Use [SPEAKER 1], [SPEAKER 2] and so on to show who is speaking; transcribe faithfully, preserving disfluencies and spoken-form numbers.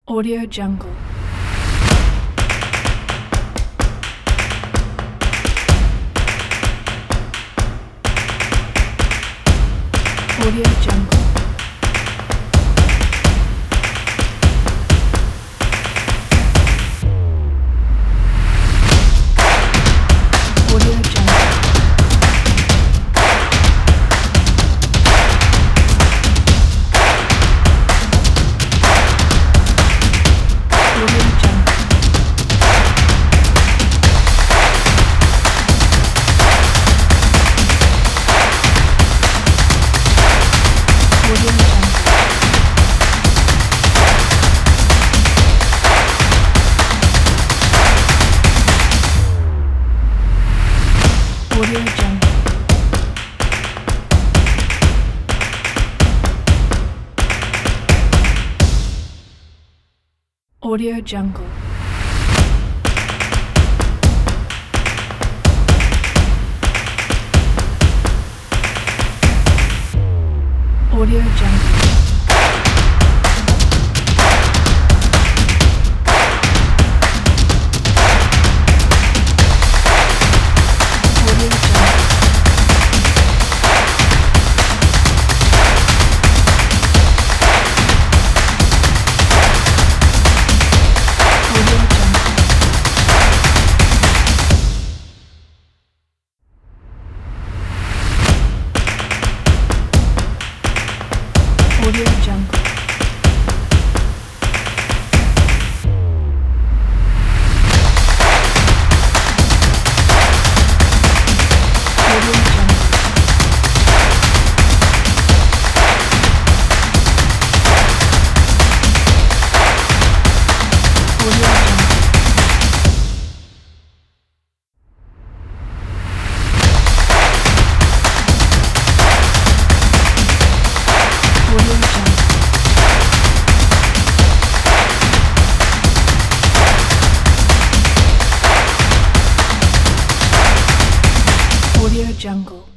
[SPEAKER 1] Audio Jungle. Audio Jungle. Audio Jungle. Audio Jungle. Audio Jungle. Audio Jungle. Audio Jungle. Audio Jungle. Audio Jungle. Audio Jungle. Audio Jungle. Audio Jungle. Audio Jungle. Audio Jungle. Audio Jungle.